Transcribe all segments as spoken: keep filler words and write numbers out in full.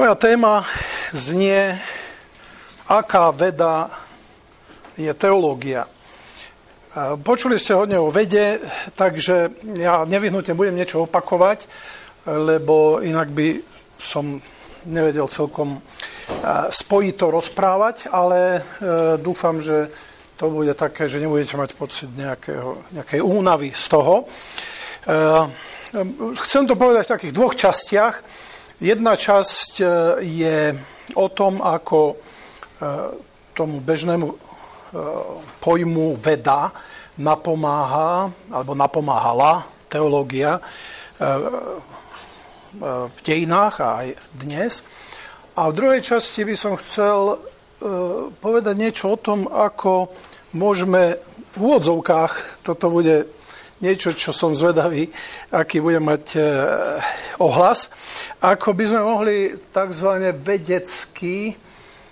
Moja téma znie, aká veda je teológia. Počuli ste hodne o vede, takže ja nevyhnutne budem niečo opakovať, lebo inak by som nevedel celkom spojiť to rozprávať, ale dúfam, že to bude také, že nebudete mať pocit nejakého, nejakej únavy z toho. Chcem to povedať v takých dvoch častiach. Jedna časť je o tom, ako tomu bežnému pojmu veda napomáha, alebo napomáhala teológia v dejinách a aj dnes. A v druhej časti by som chcel povedať niečo o tom, ako môžeme v úvodzovkách, toto bude niečo, čo som zvedavý, aký bude mať e, ohlas, ako by sme mohli takzvané vedecky e,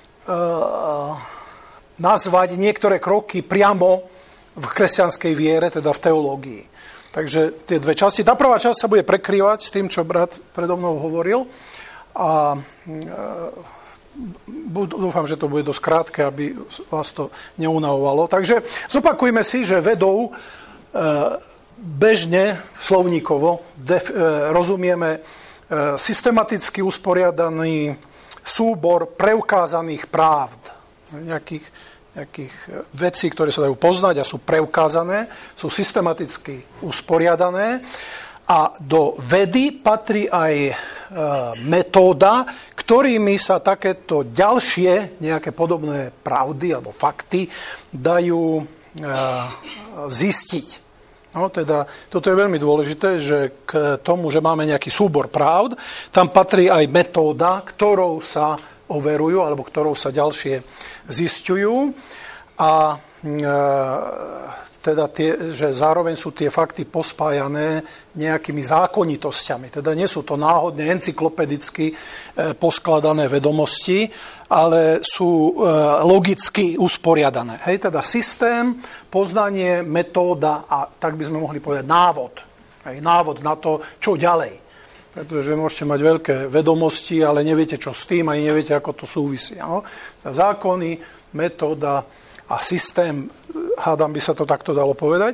nazvať niektoré kroky priamo v kresťanskej viere, teda v teológii. Takže tie dve časti. Tá prvá časť sa bude prekrývať s tým, čo brat predo mnou hovoril. A e, dúfam, že to bude dosť krátke, aby vás to neunavovalo. Takže zopakujme si, že vedou e, bežne, slovníkovo, def, e, rozumieme e, systematicky usporiadaný súbor preukázaných právd. Nejakých, nejakých vecí, ktoré sa dajú poznať a sú preukázané, sú systematicky usporiadané. A do vedy patrí aj e, metóda, ktorými sa takéto ďalšie nejaké podobné pravdy alebo fakty dajú e, zistiť. No, teda, toto je veľmi dôležité, že k tomu, že máme nejaký súbor pravd, tam patrí aj metóda, ktorou sa overujú, alebo ktorou sa ďalšie zisťujú. A e, teda tie, že zároveň sú tie fakty pospájané nejakými zákonitosťami. Teda nie sú to náhodne encyklopedicky e, poskladané vedomosti, ale sú e, logicky usporiadané. Hej, teda systém, poznanie, metóda a tak by sme mohli povedať návod. Hej, návod na to, čo ďalej. Pretože môžete mať veľké vedomosti, ale neviete, čo s tým, ani neviete, ako to súvisí. No? Zákony, metóda a systém, hádam, by sa to takto dalo povedať.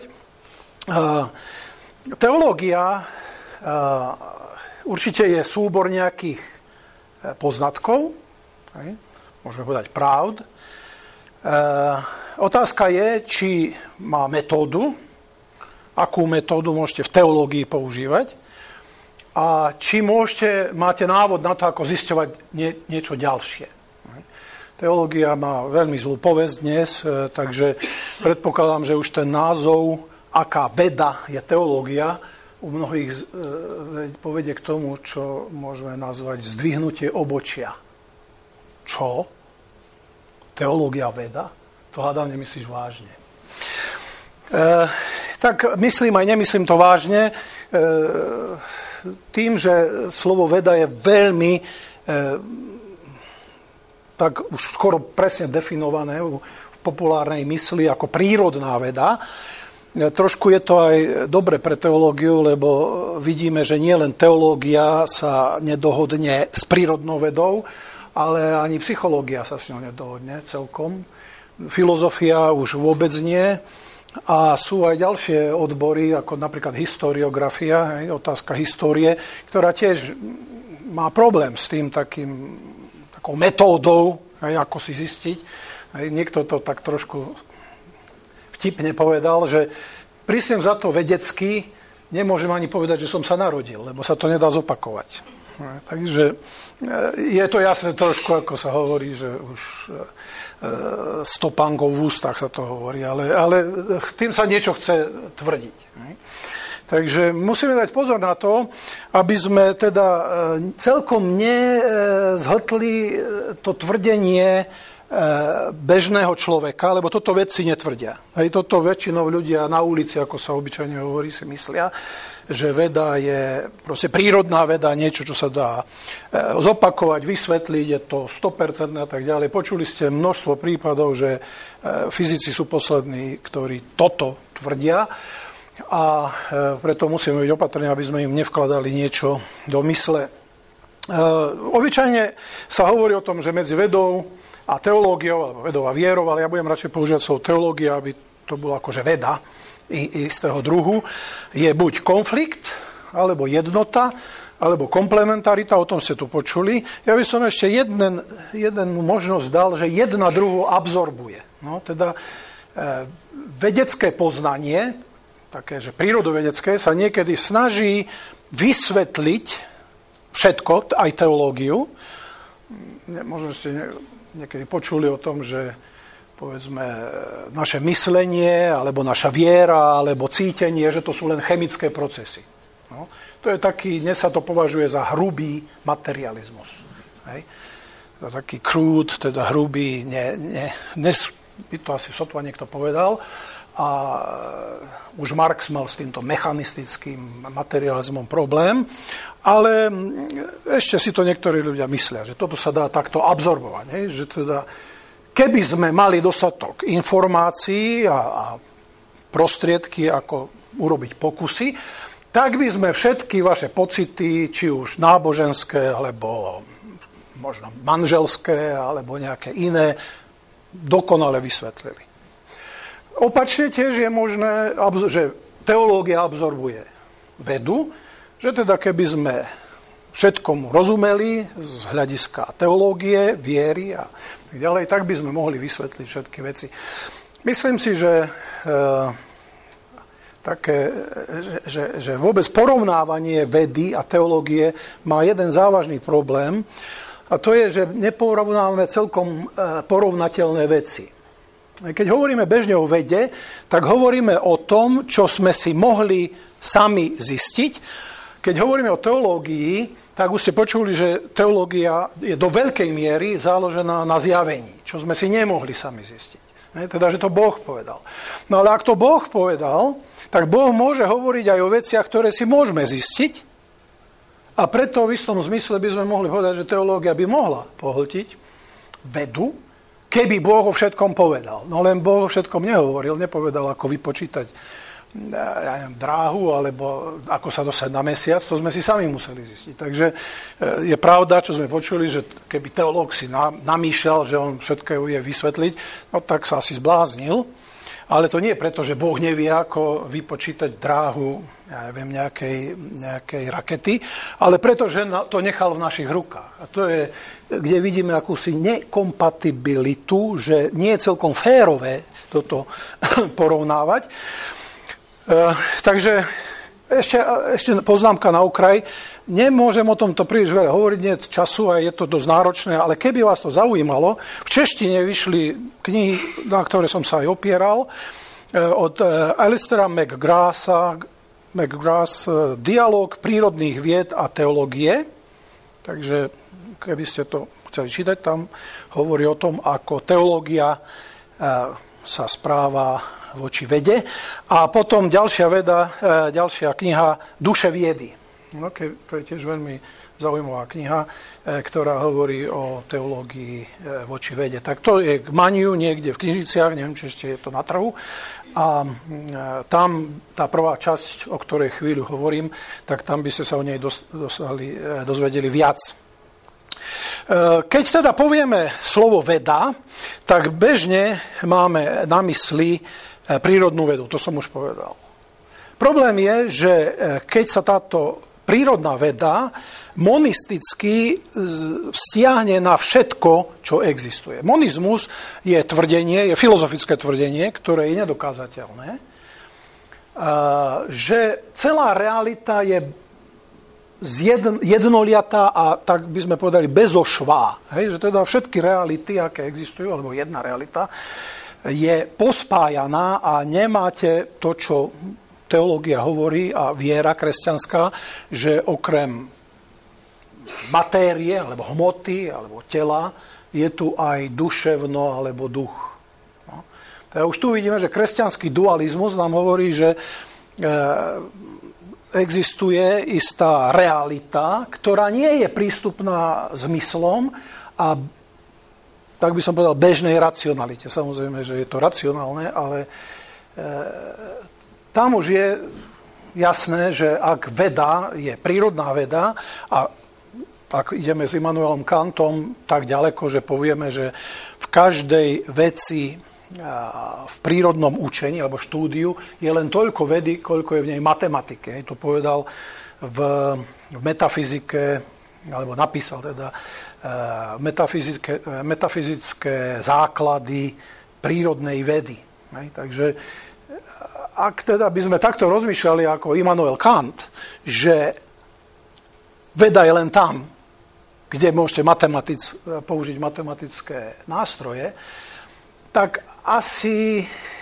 Teológia určite je súbor nejakých poznatkov, môžeme povedať pravd. Otázka je, či má metódu, akú metódu môžete v teológii používať a či môžete, máte návod na to, ako zisťovať nie, niečo ďalšie. Teológia má veľmi zlú povesť dnes, takže predpokladám, že už ten názov, aká veda je teológia, u mnohých povedie k tomu, čo môžeme nazvať zdvihnutie obočia. Čo? Teológia veda? To hádam, nemyslíš vážne. E, tak myslím aj nemyslím to vážne. E, tým, že slovo veda je veľmi e, tak už skoro presne definované v populárnej mysli ako prírodná veda. Trošku je to aj dobre pre teológiu, lebo vidíme, že nie len teológia sa nedohodne s prírodnou vedou, ale ani psychológia sa s ňou nedohodne celkom. Filozofia už vôbec nie. A sú aj ďalšie odbory, ako napríklad historiografia, otázka histórie, ktorá tiež má problém s tým takým metódou, ako si zistiť. Niekto to tak trošku vtipne povedal, že prísnem za to vedecky, nemôžem ani povedať, že som sa narodil, lebo sa to nedá zopakovať. Takže je to jasné trošku, ako sa hovorí, že už stopánkov v ústach sa to hovorí, ale, ale tým sa niečo chce tvrdiť. Takže musíme dať pozor na to, aby sme teda celkom nezhltli to tvrdenie bežného človeka, lebo toto vedci netvrdia. Hej, toto väčšinou ľudia na ulici, ako sa obyčajne hovorí, si myslia, že veda je proste prírodná veda, niečo, čo sa dá zopakovať, vysvetliť, je to sto percent a tak ďalej. Počuli ste množstvo prípadov, že fyzici sú poslední, ktorí toto tvrdia. A preto musíme byť opatrní, aby sme im nevkladali niečo do mysle. obyčajne sa hovorí o tom, že medzi vedou a teológiou, alebo vedou a vierou, ale ja budem radšej používať slovo teológia, aby to bolo akože veda istého druhu, je buď konflikt, alebo jednota, alebo komplementarita, o tom ste tu počuli. Ja by som ešte jeden, jeden možnosť dal, že jedna druhu absorbuje. No, teda e, vedecké poznanie, také, že prírodovedecké, sa niekedy snaží vysvetliť všetko, aj teológiu. Možno ste niekedy počuli o tom, že povedzme naše myslenie, alebo naša viera, alebo cítenie, že to sú len chemické procesy. No. To je taký, dnes sa to považuje za hrubý materializmus. Hej. To taký krúd, teda hrubý, ne, ne, dnes by to asi sotva niekto povedal. A už Marx mal s týmto mechanistickým materializmom problém, ale ešte si to niektorí ľudia myslia, že toto sa dá takto absorbovať. Hej. Že teda, keby sme mali dostatok informácií a, a prostriedky, ako urobiť pokusy, tak by sme všetky vaše pocity, či už náboženské, alebo možno manželské, alebo nejaké iné, dokonale vysvetlili. Opačne tiež je možné, že teológia absorbuje vedu, že teda keby sme všetkomu rozumeli z hľadiska teológie, viery a tak ďalej, tak by sme mohli vysvetliť všetky veci. Myslím si, že... E, také, že, že vôbec porovnávanie vedy a teológie má jeden závažný problém, a to je, že neporovnávame celkom porovnateľné veci. Keď hovoríme bežne o vede, tak hovoríme o tom, čo sme si mohli sami zistiť. Keď hovoríme o teológii, tak už ste počuli, že teológia je do veľkej miery založená na zjavení, čo sme si nemohli sami zistiť. Teda, že to Boh povedal. No ale ak to Boh povedal, tak Boh môže hovoriť aj o veciach, ktoré si môžeme zistiť, a preto v istom zmysle by sme mohli povedať, že teológia by mohla pohltiť vedu, keby Boh o všetkom povedal. No len Boh o všetkom nehovoril, nepovedal, ako vypočítať ja neviem, dráhu, alebo ako sa dostať na mesiac, to sme si sami museli zistiť. Takže je pravda, čo sme počuli, že keby teológ si namýšľal, že on všetko vie vysvetliť, no tak sa asi zbláznil. Ale to nie je preto, že Boh nevie, ako vypočítať dráhu, ja neviem, nejakej, nejakej rakety, ale preto, že to nechal v našich rukách. A to je, kde vidíme akúsi nekompatibilitu, že nie je celkom férové toto porovnávať. E, takže ešte, ešte poznámka na okraj. Nemôžem o tomto príliš veľa hovoriť, nie je času a je to dosť náročné, ale keby vás to zaujímalo, v češtine vyšli knihy, na ktoré som sa aj opieral, od Alistera McGrath, McGrath Dialóg prírodných vied a teológie. Takže keby ste to chceli čítať, tam hovorí o tom, ako teológia sa správa voči vede. A potom ďalšia veda, ďalšia kniha Duše viedy. No, to je tiež veľmi zaujímavá kniha, ktorá hovorí o teológii voči vede. Tak to je k maniu niekde v knižniciach, neviem, či ešte je to na trhu. A tam tá prvá časť, o ktorej chvíľu hovorím, tak tam by ste sa o nej dostali, dozvedeli viac. Keď teda povieme slovo veda, tak bežne máme na mysli prírodnú vedu, to som už povedal. Problém je, že keď sa táto prírodná veda monisticky stiahne na všetko, čo existuje. Monizmus je tvrdenie, je filozofické tvrdenie, ktoré je nedokázateľné, že celá realita je jednoliatá a tak by sme povedali bezošvá. Hej, že teda všetky reality, aké existujú, alebo jedna realita, je pospájaná a nemáte to, čo teológia hovorí a viera kresťanská, že okrem matérie, alebo hmoty, alebo tela, je tu aj duševno, alebo duch. No. Teda už tu vidíme, že kresťanský dualizmus nám hovorí, že e, existuje istá realita, ktorá nie je prístupná zmyslom a tak by som povedal bežnej racionalite. Samozrejme, že je to racionálne, ale e, tam už je jasné, že ak veda je prírodná veda a ak ideme s Immanuelom Kantom tak ďaleko, že povieme, že v každej veci v prírodnom učení alebo štúdiu je len toľko vedy, koľko je v nej matematiky. To povedal v, v metafyzike, alebo napísal teda metafyzické, metafyzické základy prírodnej vedy. Takže ak teda by sme takto rozmýšľali ako Immanuel Kant, že veda je len tam, kde môžete matematic, použiť matematické nástroje, tak asi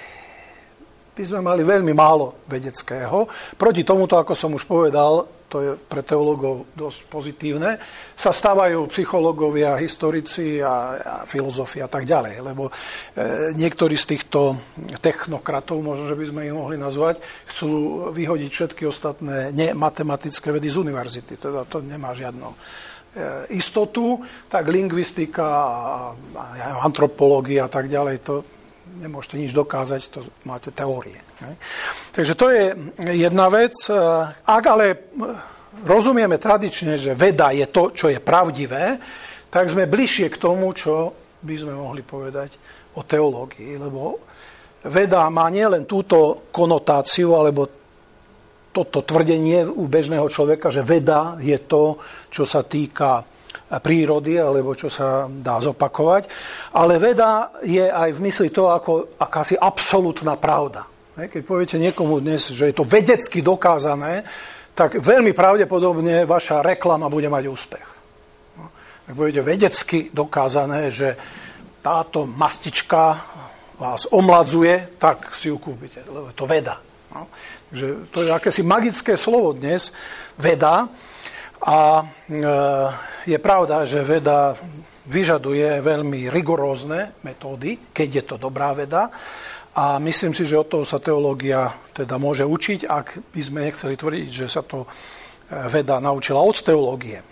by sme mali veľmi málo vedeckého. Proti tomuto, ako som už povedal, to je pre teológov dosť pozitívne, sa stávajú psychológovia, historici a, a filozofi a tak ďalej. Lebo e, niektorí z týchto technokratov, možno, že by sme ich mohli nazvať, chcú vyhodiť všetky ostatné nematematické vedy z univerzity. Teda to nemá žiadnu e, istotu. Tak lingvistika, a, a antropológia a tak ďalej, to nemôžete nič dokázať, to máte teórie. Ne? Takže to je jedna vec. Ak ale rozumieme tradične, že veda je to, čo je pravdivé, tak sme bližšie k tomu, čo by sme mohli povedať o teológii. Lebo veda má nielen túto konotáciu, alebo toto tvrdenie u bežného človeka, že veda je to, čo sa týka prírody, alebo čo sa dá zopakovať. Ale veda je aj v mysli to ako akási absolútna pravda. Keď poviete niekomu dnes, že je to vedecky dokázané, tak veľmi pravdepodobne vaša reklama bude mať úspech. Ak poviete vedecky dokázané, že táto mastička vás omladzuje, tak si ju kúpite, lebo je to veda. Takže to je akési magické slovo dnes, veda. A je pravda, že veda vyžaduje veľmi rigorózne metódy, keď je to dobrá veda. A myslím si, že od toho sa teológia teda môže učiť, ak by sme nechceli tvrdiť, že sa to veda naučila od teológie.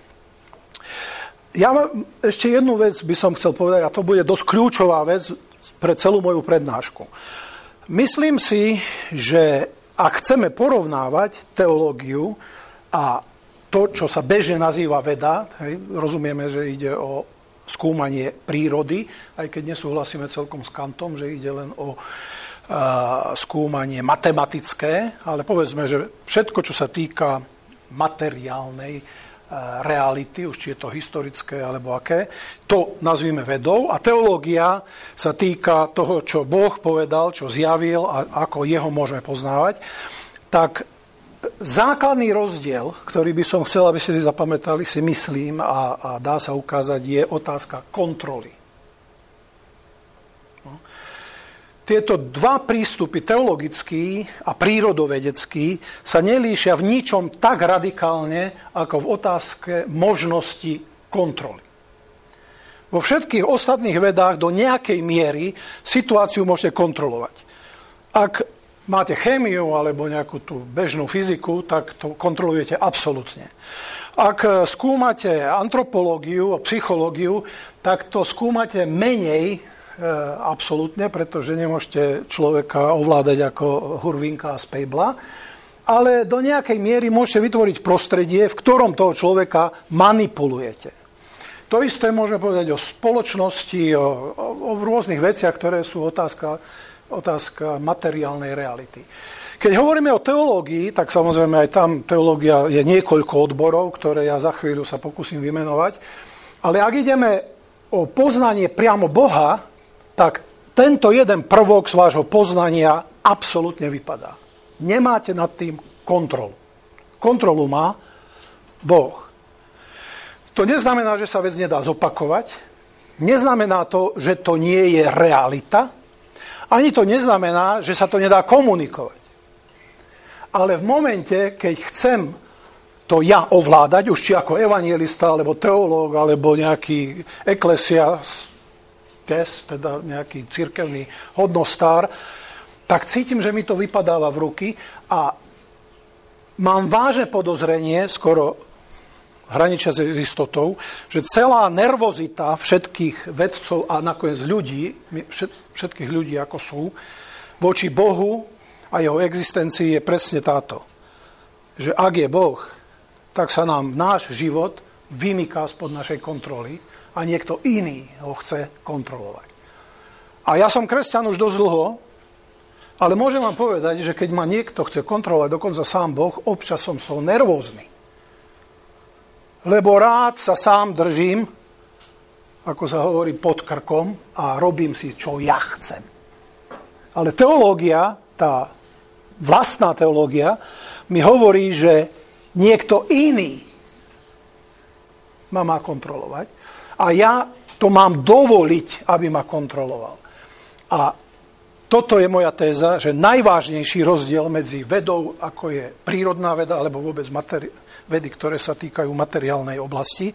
Ja ešte jednu vec by som chcel povedať, a to bude dosť kľúčová vec pre celú moju prednášku. Myslím si, že ak chceme porovnávať teológiu a to, čo sa bežne nazýva veda, hej, rozumieme, že ide o skúmanie prírody, aj keď nesúhlasíme celkom s Kantom, že ide len o uh, skúmanie matematické, ale povedzme, že všetko, čo sa týka materiálnej uh, reality, už či je to historické alebo aké, to nazvíme vedou. A teológia sa týka toho, čo Boh povedal, čo zjavil a ako jeho môžeme poznávať. Tak základný rozdiel, ktorý by som chcel, aby ste si zapamätali, si myslím a, a dá sa ukázať, je otázka kontroly. No. Tieto dva prístupy, teologický a prírodovedecký, sa nelíšia v ničom tak radikálne, ako v otázke možnosti kontroly. Vo všetkých ostatných vedách do nejakej miery situáciu môžete kontrolovať. Ak máte chémiu alebo nejakú tú bežnú fyziku, tak to kontrolujete absolútne. Ak skúmate antropológiu a psychológiu, tak to skúmate menej e, absolútne, pretože nemôžete človeka ovládať ako hurvinka z pejbla, ale do nejakej miery môžete vytvoriť prostredie, v ktorom toho človeka manipulujete. To isté môžeme povedať o spoločnosti, o, o, o rôznych veciach, ktoré sú otázka otázka materiálnej reality. Keď hovoríme o teológii, tak samozrejme aj tam teológia je niekoľko odborov, ktoré ja za chvíľu sa pokúsim vymenovať. Ale ak ideme o poznanie priamo Boha, tak tento jeden prvok z vášho poznania absolútne vypadá. Nemáte nad tým kontrolu. Kontrolu má Boh. To neznamená, že sa vec nedá zopakovať. Neznamená to, že to nie je realita. Ani to neznamená, že sa to nedá komunikovať. Ale v momente, keď chcem to ja ovládať, už či ako evanjelista, alebo teológ, alebo nejaký eklesiastes, teda nejaký cirkevný hodnostár, tak cítim, že mi to vypadáva v ruky a mám vážne podozrenie, skoro hraničia s istotou, že celá nervozita všetkých vedcov a nakoniec ľudí, všetkých ľudí ako sú, voči Bohu a jeho existencii je presne táto. Že ak je Boh, tak sa nám náš život vymyká spod našej kontroly a niekto iný ho chce kontrolovať. A ja som kresťan už dosť dlho, ale môžem vám povedať, že keď ma niekto chce kontrolovať, dokonca sám Boh, občas som z toho nervózny. Lebo rád sa sám držím, ako sa hovorí, pod krkom a robím si, čo ja chcem. Ale teológia, tá vlastná teológia, mi hovorí, že niekto iný ma má kontrolovať a ja to mám dovoliť, aby ma kontroloval. A toto je moja téza, že najvážnejší rozdiel medzi vedou, ako je prírodná veda, alebo vôbec materi- vedy, ktoré sa týkajú materiálnej oblasti,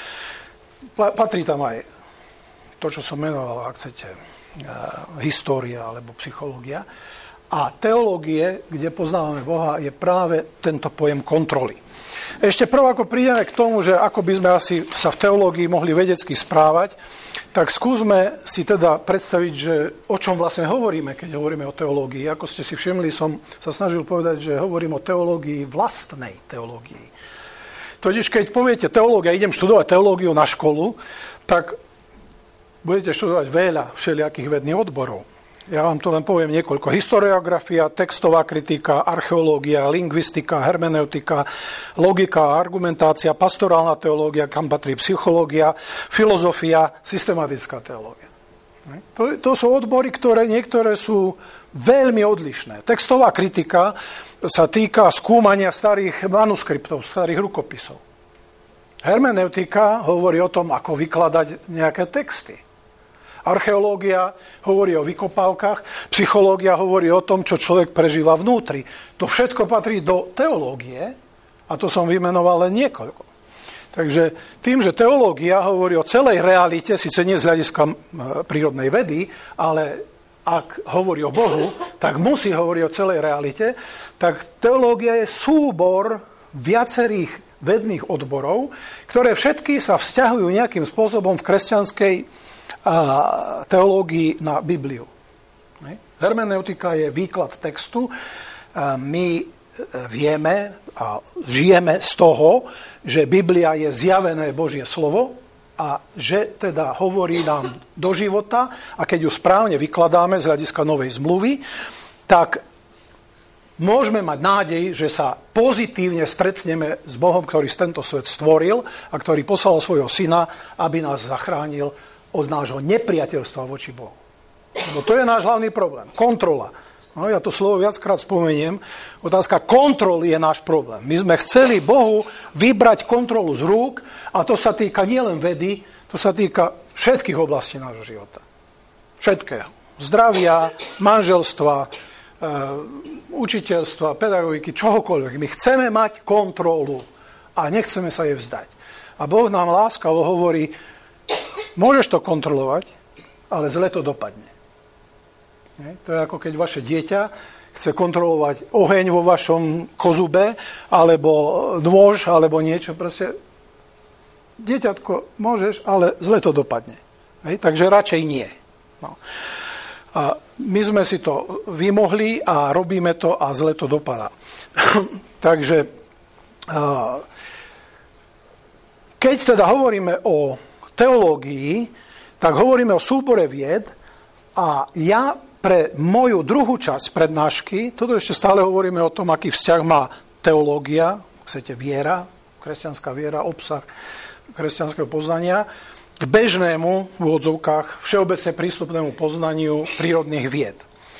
patrí tam aj to, čo som menoval, ak chcete, história alebo psychológia. A teológie, kde poznávame Boha, je práve tento pojem kontroly. Ešte prv, ako prídeme k tomu, že ako by sme asi sa v teológii mohli vedecky správať, tak skúsme si teda predstaviť, že o čom vlastne hovoríme, keď hovoríme o teológii. Ako ste si všimli, som sa snažil povedať, že hovorím o teológii, vlastnej teológii. Totiž, keď poviete teológia, idem študovať teológiu na školu, tak budete študovať veľa všelijakých vedných odborov. Ja vám to len poviem niekoľko. Historiografia, textová kritika, archeológia, lingvistika, hermeneutika, logika, argumentácia, pastorálna teológia, kam patrí psychológia, filozofia, systematická teológia. To, to sú odbory, ktoré niektoré sú veľmi odlišné. Textová kritika sa týka skúmania starých manuskriptov, starých rukopisov. Hermeneutika hovorí o tom, ako vykladať nejaké texty. Archeológia hovorí o vykopávkach, psychológia hovorí o tom, čo človek prežíva vnútri. To všetko patrí do teológie a to som vymenoval len niekoľko. Takže tým, že teológia hovorí o celej realite, síce nie z hľadiska prírodnej vedy, ale ak hovorí o Bohu, tak musí hovoriť o celej realite, tak teológia je súbor viacerých vedných odborov, ktoré všetky sa vzťahujú nejakým spôsobom v kresťanskej teológii na Bibliu. Hermeneutika je výklad textu. My vieme a žijeme z toho, že Biblia je zjavené Božie slovo a že teda hovorí nám do života a keď ju správne vykladáme z hľadiska novej zmluvy, tak môžeme mať nádej, že sa pozitívne stretneme s Bohom, ktorý tento svet stvoril a ktorý poslal svojho syna, aby nás zachránil od nášho nepriateľstva voči Bohu. Lebo to je náš hlavný problém. Kontrola. No, ja to slovo viackrát spomeniem. Otázka kontroly je náš problém. My sme chceli Bohu vybrať kontrolu z rúk a to sa týka nielen vedy, to sa týka všetkých oblastí nášho života. Všetkého. Zdravia, manželstva, e, učiteľstva, pedagogiky, čohokoľvek. My chceme mať kontrolu a nechceme sa jej vzdať. A Boh nám láskavo hovorí, môžeš to kontrolovať, ale zle to dopadne. Nie? To je ako keď vaše dieťa chce kontrolovať oheň vo vašom kozube, alebo nôž, alebo niečo. Proste, dieťatko, môžeš, ale zle to dopadne. Nie? Takže radšej nie. No. A my sme si to vymohli a robíme to a zle to dopadá. Takže keď teda hovoríme o teológii, tak hovoríme o súbore vied a ja pre moju druhú časť prednášky, toto ešte stále hovoríme o tom, aký vzťah má teológia, chcete viera, kresťanská viera, obsah kresťanského poznania, k bežnému, v úvodzovkách, všeobecne prístupnému poznaniu prírodných vied.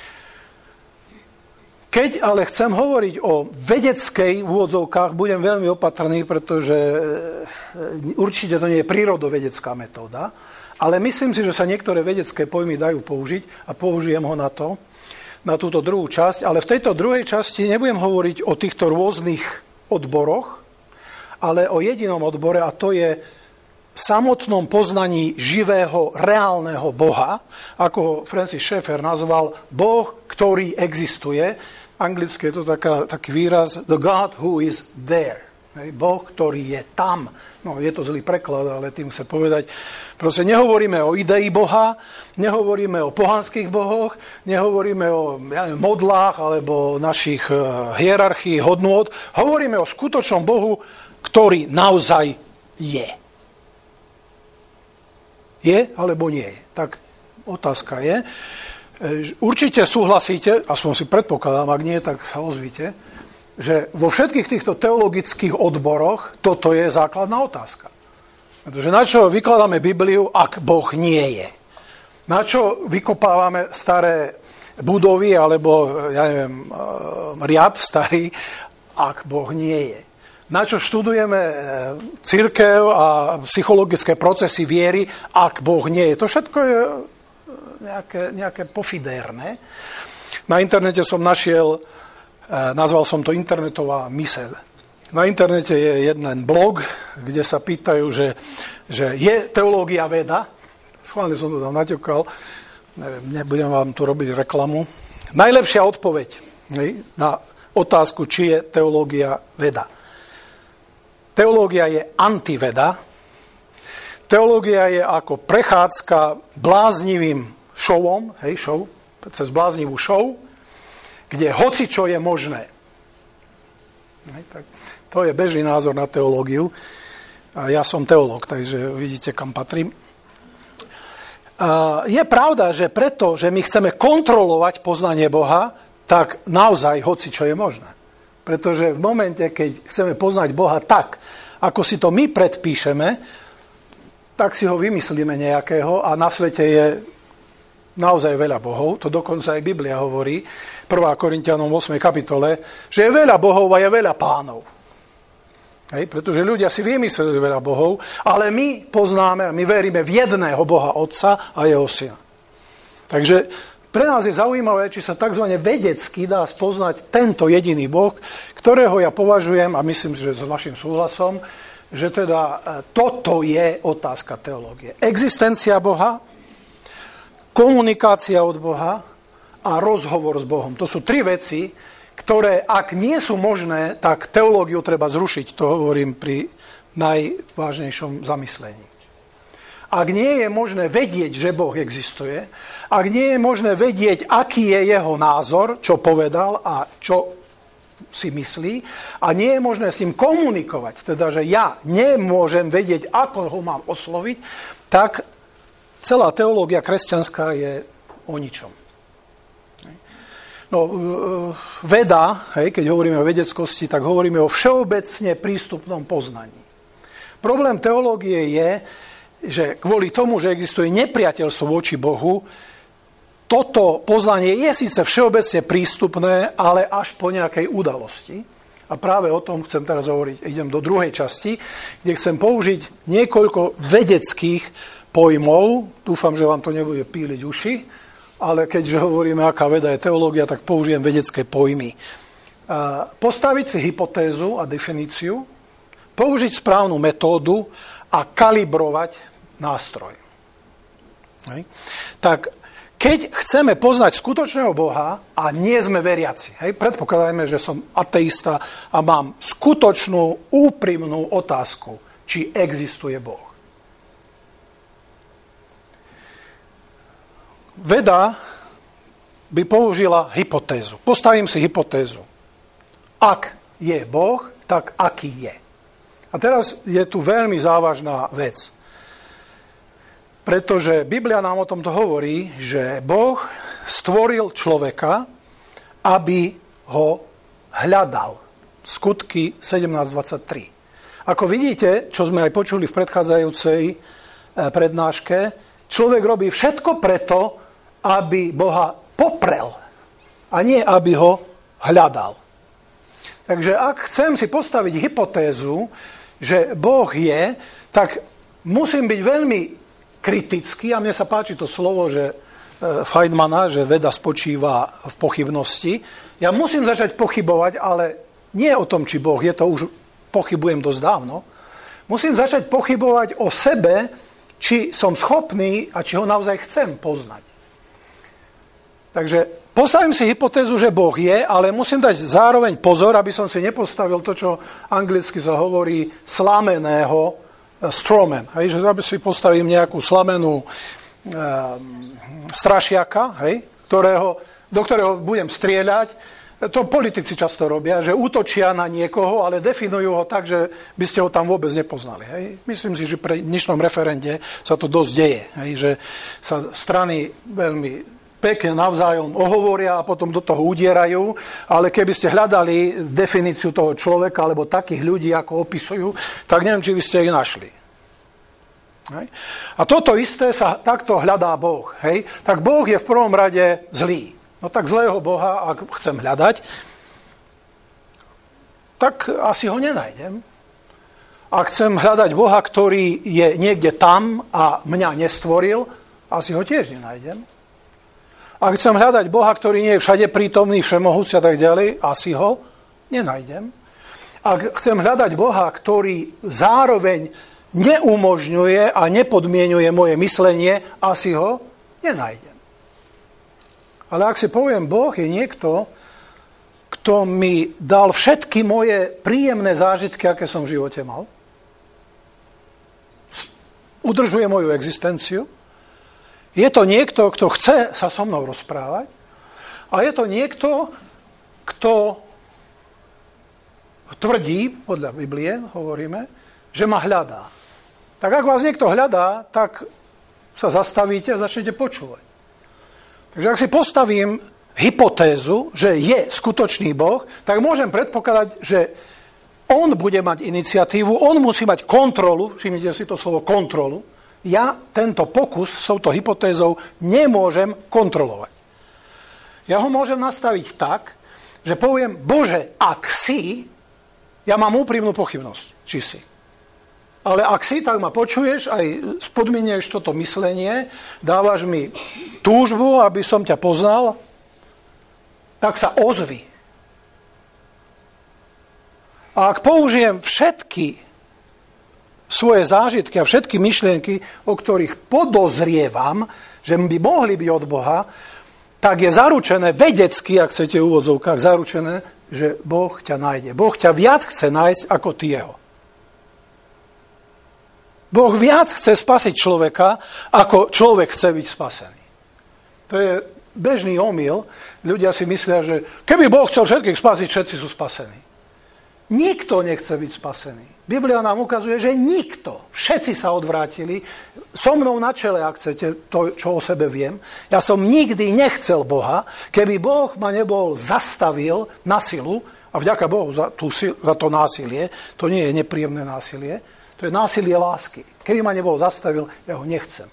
Keď ale chcem hovoriť o vedeckej v úvodzovkách, budem veľmi opatrný, pretože určite to nie je prírodovedecká metóda, ale myslím si, že sa niektoré vedecké pojmy dajú použiť a použijem ho na to, na túto druhú časť, ale v tejto druhej časti nebudem hovoriť o týchto rôznych odboroch, ale o jedinom odbore a to je samotnom poznaní živého, reálneho Boha, ako ho Francis Schaeffer nazval Boh, ktorý existuje. Anglicky je to taká, taký výraz The God who is there. Boh, ktorý je tam. No, je to zlý preklad, ale tým chcem povedať. Proste nehovoríme o idei Boha, nehovoríme o pohanských bohoch, nehovoríme o ja neviem, modlách alebo našich hierarchií, hodnôt. Hovoríme o skutočnom Bohu, ktorý naozaj je. Je alebo nie je? Tak otázka je. Určite súhlasíte, aspoň si predpokladám, ak nie, tak sa ozvite, že vo všetkých týchto teologických odboroch toto je základná otázka. Pretože na čo vykladáme Bibliu, ak Boh nie je? Na čo vykopávame staré budovy alebo, ja neviem, riad starý, ak Boh nie je? Na čo študujeme cirkev a psychologické procesy viery, ak Boh nie je? To všetko je nejaké, nejaké pofidérne. Na internete som našiel, nazval som to internetová myseľ. Na internete je jeden blog, kde sa pýtajú, že, že je teológia veda. Schválne som to tam naťukal. Neviem, nebudem vám tu robiť reklamu. Najlepšia odpoveď, hej, na otázku, či je teológia veda. Teológia je antiveda. Teológia je ako prechádzka bláznivým showom, hej, show, cez bláznivú show, kde hocičo je možné. Hej, tak to je bežný názor na teológiu. A ja som teológ, takže vidíte, kam patrím. A je pravda, že preto, že my chceme kontrolovať poznanie Boha, tak naozaj hocičo je možné. Pretože v momente, keď chceme poznať Boha tak, ako si to my predpíšeme, tak si ho vymyslíme nejakého a na svete je naozaj veľa bohov. To dokonca aj Biblia hovorí, prvá Korinťanom ôsmej kapitole, že je veľa bohov a je veľa pánov. Hej, pretože ľudia si vymysleli veľa bohov, ale my poznáme a my veríme v jedného Boha Otca a jeho Syna. Takže pre nás je zaujímavé, či sa tzv. Vedecky dá spoznať tento jediný Boh, ktorého ja považujem, a myslím, že s vašim súhlasom, že teda toto je otázka teológie. Existencia Boha, komunikácia od Boha a rozhovor s Bohom. To sú tri veci, ktoré, ak nie sú možné, tak teológiu treba zrušiť. To hovorím pri najvážnejšom zamyslení. Ak nie je možné vedieť, že Boh existuje, ak nie je možné vedieť, aký je jeho názor, čo povedal a čo si myslí, a nie je možné s ním komunikovať, teda, že ja nemôžem vedieť, ako ho mám osloviť, tak celá teológia kresťanská je o ničom. No, veda, hej, keď hovoríme o vedeckosti, tak hovoríme o všeobecne prístupnom poznaní. Problém teológie je, že kvôli tomu, že existuje nepriateľstvo voči Bohu, toto poznanie je síce všeobecne prístupné, ale až po nejakej udalosti. A práve o tom chcem teraz hovoriť. Idem do druhej časti, kde chcem použiť niekoľko vedeckých pojmov. Dúfam, že vám to nebude píliť uši, ale keďže hovoríme, aká veda je teológia, tak použijem vedecké pojmy. Postaviť si hypotézu a definíciu, použiť správnu metódu a kalibrovať nástroj. Hej. Tak keď chceme poznať skutočného Boha a nie sme veriaci, hej, predpokladajme, že som ateista a mám skutočnú, úprimnú otázku, či existuje Boh. Veda by použila hypotézu. Postavím si hypotézu. Ak je Boh, tak aký je? A teraz je tu veľmi závažná vec. Pretože Biblia nám o tomto hovorí, že Boh stvoril človeka, aby ho hľadal. Skutky sedemnásť dvadsaťtri. Ako vidíte, čo sme aj počuli v predchádzajúcej prednáške, človek robí všetko preto, aby Boha poprel a nie, aby ho hľadal. Takže ak chcem si postaviť hypotézu, že Boh je, tak musím byť veľmi kritický, a mne sa páči to slovo, že Feynmana, že veda spočíva v pochybnosti. Ja musím začať pochybovať, ale nie o tom, či Boh je, to už pochybujem dosť dávno. Musím začať pochybovať o sebe, či som schopný a či ho naozaj chcem poznať. Takže postavím si hypotézu, že Boh je, ale musím dať zároveň pozor, aby som si nepostavil to, čo anglicky sa hovorí slameného strawman. Hej, že aby si postavím nejakú slamenú e, strašiaka, hej, ktorého, do ktorého budem strieľať To politici často robia, že útočia na niekoho, ale definujú ho tak, že by ste ho tam vôbec nepoznali. Hej. Myslím si, že pri dnešnom referende sa to dosť deje. Hej, že sa strany veľmi pekne navzájom ohovoria a potom do toho udierajú, ale keby ste hľadali definíciu toho človeka alebo takých ľudí, ako opisujú, tak neviem, či by ste ich našli. Hej. A toto isté sa takto hľadá Boh. Hej. Tak Boh je v prvom rade zlý. No tak zlého Boha, ak chcem hľadať, tak asi ho nenájdem. Ak chcem hľadať Boha, ktorý je niekde tam a mňa nestvoril, asi ho tiež nenájdem. Ak chcem hľadať Boha, ktorý nie je všade prítomný, všemohúci a tak ďalej, asi ho nenájdem. Ak chcem hľadať Boha, ktorý zároveň neumožňuje a nepodmienuje moje myslenie, asi ho nenájdem. Ale ak si poviem, Boh je niekto, kto mi dal všetky moje príjemné zážitky, aké som v živote mal, udržuje moju existenciu, je to niekto, kto chce sa so mnou rozprávať a je to niekto, kto tvrdí, podľa Biblie hovoríme, že ma hľadá. Tak ak vás niekto hľadá, tak sa zastavíte a začnete počúvať. Takže ak si postavím hypotézu, že je skutočný Boh, tak môžem predpokladať, že on bude mať iniciatívu, on musí mať kontrolu, všimnite si to slovo kontrolu. Ja tento pokus s touto hypotézou nemôžem kontrolovať. Ja ho môžem nastaviť tak, že poviem, Bože, ak si, ja mám úprimnú pochybnosť, či si. Ale ak si, tak ma počuješ, aj spodminieš toto myslenie, dávaš mi túžbu, aby som ťa poznal, tak sa ozvi. A ak použijem všetky svoje zážitky a všetky myšlienky, o ktorých podozrievam, že by mohli byť od Boha, tak je zaručené, vedecky, ak chcete v úvodzovkách, zaručené, že Boh ťa nájde. Boh ťa viac chce nájsť, ako ty jeho. Boh viac chce spasiť človeka, ako človek chce byť spasený. To je bežný omyl. Ľudia si myslia, že keby Boh chcel všetkých spasiť, všetci sú spasení. Nikto nechce byť spasený. Biblia nám ukazuje, že nikto. Všetci sa odvrátili. So mnou na čele, ak chcete, to, čo o sebe viem. Ja som nikdy nechcel Boha. Keby Boh ma nebol zastavil na silu, a vďaka Bohu za, tú, za to násilie, to nie je nepríjemné násilie, to je násilie lásky. Keby ma nebol zastavil, ja ho nechcem.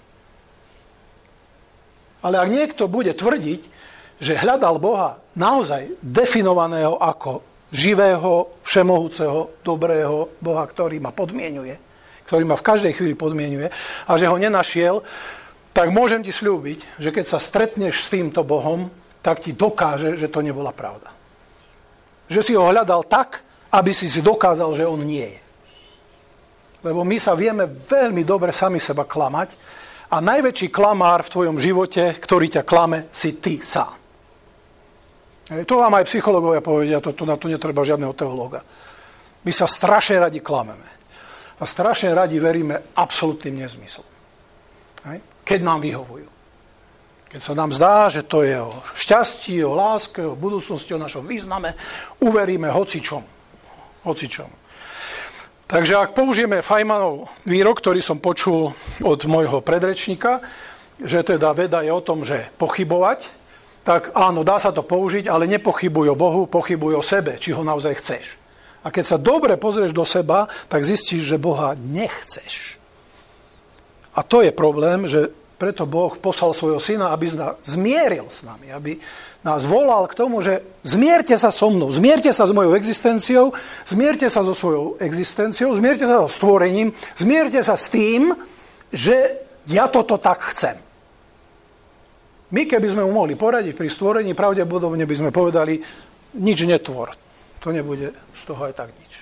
Ale ak niekto bude tvrdiť, že hľadal Boha naozaj definovaného ako živého, všemohúceho, dobrého Boha, ktorý ma podmienuje, ktorý ma v každej chvíli podmienuje a že ho nenašiel, tak môžem ti sľúbiť, že keď sa stretneš s týmto Bohom, tak ti dokáže, že to nebola pravda. Že si ho hľadal tak, aby si si dokázal, že on nie je. Lebo my sa vieme veľmi dobre sami seba klamať a najväčší klamár v tvojom živote, ktorý ťa klame, si ty sám. To vám aj psychológovia povedia, to, to, na to netreba žiadneho teológa. My sa strašne radi klameme. A strašne radi veríme absolútnym nezmyslom. Keď nám vyhovujú. Keď sa nám zdá, že to je o šťastí, o láske, o budúcnosti, o našom význame, uveríme hocičom. Hocičom. Takže ak použijeme Feynmanov výrok, ktorý som počul od môjho predrečníka, že teda veda je o tom, že pochybovať, tak áno, dá sa to použiť, ale nepochybuj o Bohu, pochybuj o sebe, či ho naozaj chceš. A keď sa dobre pozrieš do seba, tak zistíš, že Boha nechceš. A to je problém, že preto Boh poslal svojho syna, aby nás zmieril s nami, aby nás volal k tomu, že zmierte sa so mnou, zmierte sa s mojou existenciou, zmierte sa so svojou existenciou, zmierte sa so stvorením, zmierte sa s tým, že ja toto tak chcem. My, keby sme mu mohli poradiť pri stvorení, pravdepodobne by sme povedali, nič netvor. To nebude z toho aj tak nič.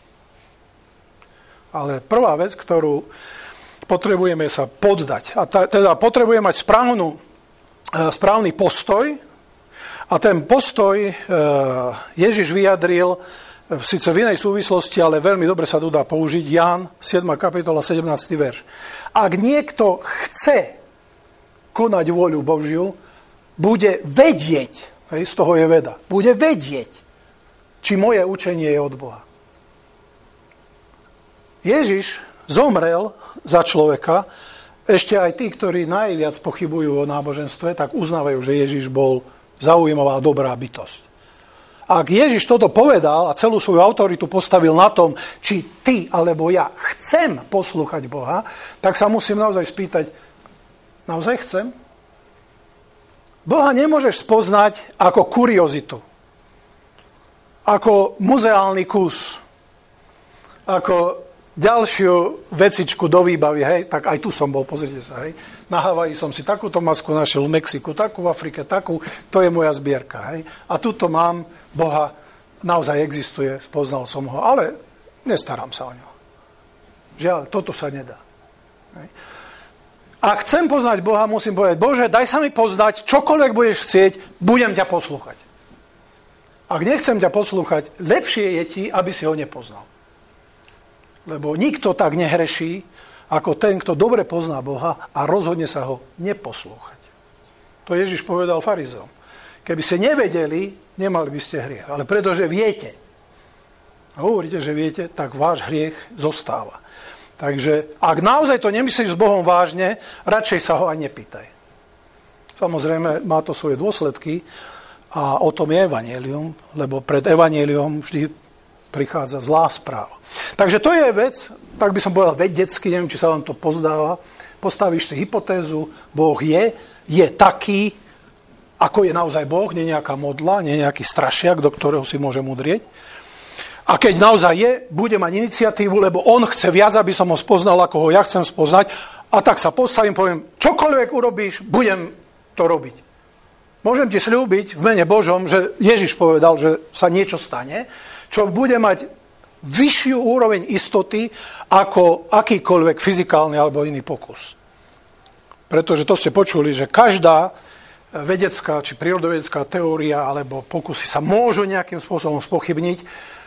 Ale prvá vec, ktorú potrebujeme sa poddať, a teda potrebujeme mať správnu, správny postoj, a ten postoj Ježiš vyjadril síce v inej súvislosti, ale veľmi dobre sa tu dá použiť. Ján, siedma kapitola, sedemnásty verš. Ak niekto chce konať vôľu Božiu, bude vedieť, Hej, z toho je veda. Bude vedieť, či moje učenie je od Boha. Ježiš zomrel za človeka. Ešte aj tí, ktorí najviac pochybujú o náboženstve, tak uznávajú, že Ježiš bol zaujímavá, dobrá bytosť. Ak Ježiš toto povedal a celú svoju autoritu postavil na tom, či ty alebo ja chcem poslúchať Boha, tak sa musím naozaj spýtať, naozaj chcem? Boha nemôžeš spoznať ako kuriozitu, ako muzeálny kus, ako ďalšiu vecičku do výbavy, hej, tak aj tu som bol, pozrite sa, hej. Na Havaji som si takúto masku našiel, v Mexiku takú, v Afrike takú, to je moja zbierka, hej. A tuto mám Boha, naozaj existuje, spoznal som ho, ale nestaram sa o ňo. Žiaľ, toto sa nedá. Hej. Ak chcem poznať Boha, musím povedať, Bože, daj sa mi poznať, čokoľvek budeš chcieť, budem ťa poslúchať. Ak nechcem ťa poslúchať, lepšie je ti, aby si ho nepoznal. Lebo nikto tak nehreší, ako ten, kto dobre pozná Boha a rozhodne sa ho neposlúchať. To Ježiš povedal farizeom. Keby ste nevedeli, nemali by ste hriech. Ale pretože viete, a hovoríte, že viete, tak váš hriech zostáva. Takže ak naozaj to nemyslíš s Bohom vážne, radšej sa ho aj nepýtaj. Samozrejme, má to svoje dôsledky a o tom je evanjelium, lebo pred evanjelium vždy prichádza zlá správa. Takže to je vec, tak by som povedal vedecky, neviem, či sa vám to pozdáva, postavíš si hypotézu, Boh je, je taký, ako je naozaj Boh, nie nejaká modla, nie nejaký strašiak, do ktorého si môžem udrieť. A keď naozaj je, bude mať iniciatívu, lebo on chce viac, aby som ho spoznal, ako ho ja chcem spoznať, a tak sa postavím, poviem, čokoľvek urobíš, budem to robiť. Môžem ti sľúbiť v mene Božom, že Ježiš povedal, že sa niečo stane, čo bude mať vyššiu úroveň istoty ako akýkoľvek fyzikálny alebo iný pokus. Pretože to ste počuli, že každá vedecká či prírodovedecká teória alebo pokusy sa môžu nejakým spôsobom spochybniť.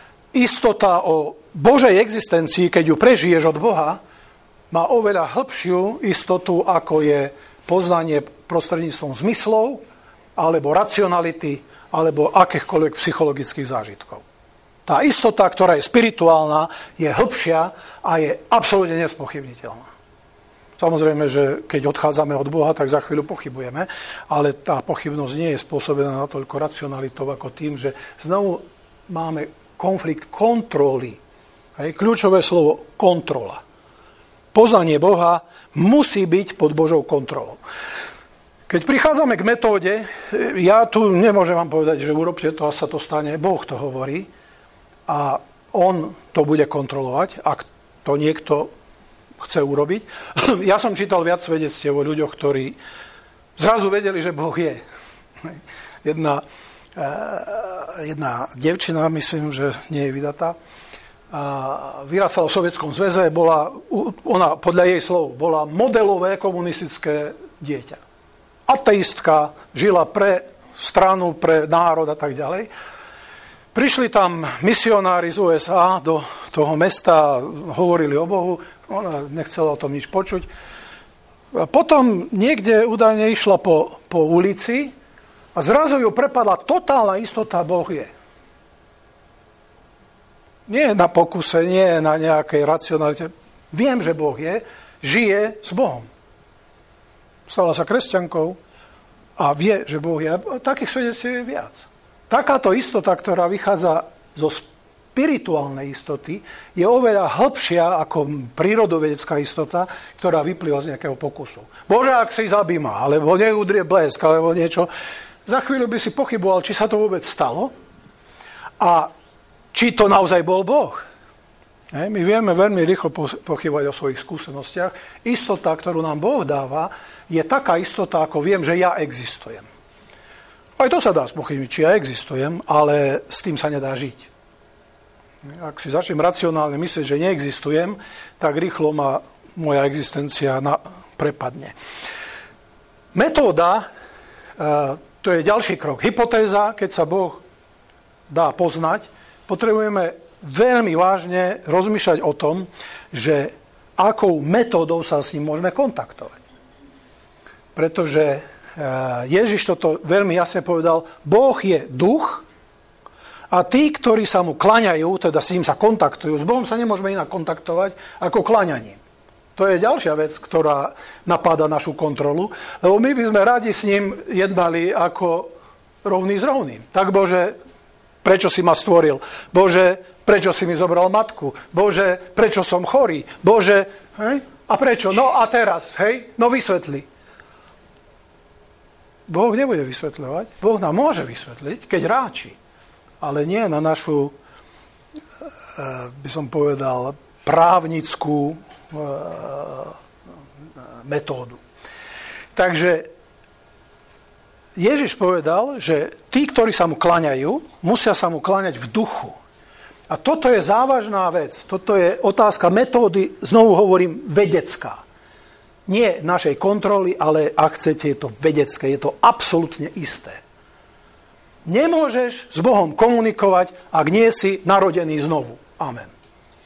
Istota o Božej existencii, keď ju prežiješ od Boha, má oveľa hĺbšiu istotu, ako je poznanie prostredníctvom zmyslov alebo racionality alebo akýchkoľvek psychologických zážitkov. Tá istota, ktorá je spirituálna, je hĺbšia a je absolútne nespochybniteľná. Samozrejme, že keď odchádzame od Boha, tak za chvíľu pochybujeme, ale tá pochybnosť nie je spôsobená natoľko racionalitou ako tým, že znovu máme konflikt kontroly. Hej, kľúčové slovo kontrola. Poznanie Boha musí byť pod Božou kontrolou. Keď prichádzame k metóde, ja tu nemôžem vám povedať, že urobte to a sa to stane, Boh to hovorí, a on to bude kontrolovať, ak to niekto chce urobiť. Ja som čítal viac svedectiev o ľuďoch, ktorí zrazu vedeli, že Boh je. Jedna, jedna dievčina, myslím, že nie je vydatá, vyrastala v Sovietskom zväze, bola, ona podľa jej slov bola modelové komunistické dieťa. Ateistka, žila pre stranu, pre národ a tak ďalej. Prišli tam misionári z ú es á do toho mesta, hovorili o Bohu, ona nechcela o tom nič počuť. A potom niekde údajne išla po, po ulici a zrazu ju prepadla totálna istota, Boh je. Nie na pokuse, nie na nejakej racionalite. Viem, že Boh je, žije s Bohom. Stala sa kresťankou a vie, že Boh je. A takých svedectiev je viac. Takáto istota, ktorá vychádza zo spirituálnej istoty, je oveľa hĺbšia ako prírodovedecká istota, ktorá vyplýva z nejakého pokusu. Bože, ak si zabí ma, alebo neudrie blesk, alebo niečo, za chvíľu by si pochyboval, či sa to vôbec stalo a či to naozaj bol Boh. My vieme veľmi rýchlo pochybovať o svojich skúsenostiach. Istota, ktorú nám Boh dáva, je taká istota, ako viem, že ja existujem. Aj to sa dá spochybniť, či ja existujem, ale s tým sa nedá žiť. Ak si začnem racionálne myslieť, že neexistujem, tak rýchlo ma moja existencia na, prepadne. Metóda, to je ďalší krok. Hypotéza, keď sa Boh dá poznať, potrebujeme veľmi vážne rozmýšľať o tom, že akou metódou sa s ním môžeme kontaktovať. Pretože Ježiš toto veľmi jasne povedal, Boh je duch a tí, ktorí sa mu klaňajú, teda s ním sa kontaktujú, s Bohom sa nemôžeme inak kontaktovať ako klaňaním. To je ďalšia vec, ktorá napáda našu kontrolu, lebo my by sme radi s ním jednali ako rovný s rovným. Tak Bože, prečo si ma stvoril? Bože, prečo si mi zobral matku? Bože, prečo som chorý? Bože, hej? A prečo? No a teraz, hej? No vysvetli. Boh nebude vysvetľovať. Boh nám môže vysvetliť, keď ráči. Ale nie na našu, by som povedal, právnickú metódu. Takže Ježiš povedal, že tí, ktorí sa mu klaňajú, musia sa mu klaňať v duchu. A toto je závažná vec. Toto je otázka metódy, znovu hovorím, vedecká. Nie našej kontroly, ale ak chcete, je to vedecké, je to absolútne isté. Nemôžeš s Bohom komunikovať, ak nie si narodený znovu. Amen.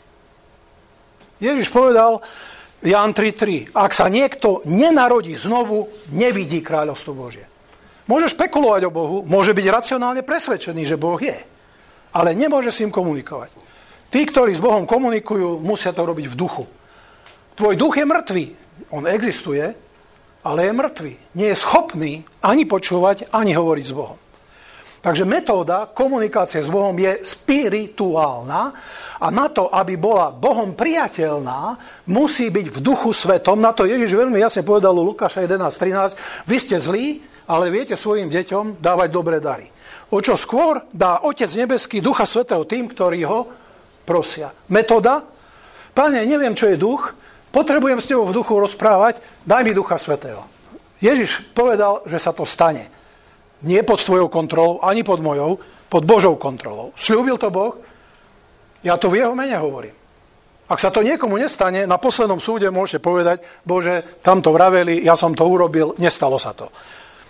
Ježiš povedal, Ján tri tri, ak sa niekto nenarodí znovu, nevidí kráľovstvo Božie. Môže špekulovať o Bohu, môže byť racionálne presvedčený, že Boh je, ale nemôže s ním komunikovať. Tí, ktorí s Bohom komunikujú, musia to robiť v duchu. Tvoj duch je mŕtvý. On existuje, ale je mŕtvý. Nie je schopný ani počúvať, ani hovoriť s Bohom. Takže metóda komunikácie s Bohom je spirituálna a na to, aby bola Bohom priateľná, musí byť v duchu svetom. Na to Ježiš veľmi jasne povedal u Lukáša jedenásť trinásť, vy ste zlí, ale viete svojim deťom dávať dobré dary. O čo skôr dá Otec nebeský Ducha Svätého tým, ktorí ho prosia. Metóda? Pane, neviem, čo je duch, potrebujem s tebou v duchu rozprávať, daj mi Ducha Svätého. Ježiš povedal, že sa to stane. Nie pod tvojou kontrolou, ani pod mojou, pod Božou kontrolou. Sľúbil to Boh? Ja to v jeho mene hovorím. Ak sa to niekomu nestane, na poslednom súde môžete povedať, Bože, tam to vraveli, ja som to urobil, nestalo sa to.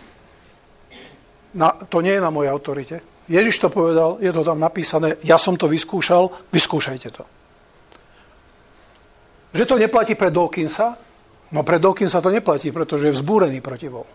Na, to nie je na mojej autorite. Ježiš to povedal, je to tam napísané, ja som to vyskúšal, vyskúšajte to. Že to neplatí pre Dawkinsa? No pre Dawkinsa to neplatí, pretože je vzbúrený proti Bohu.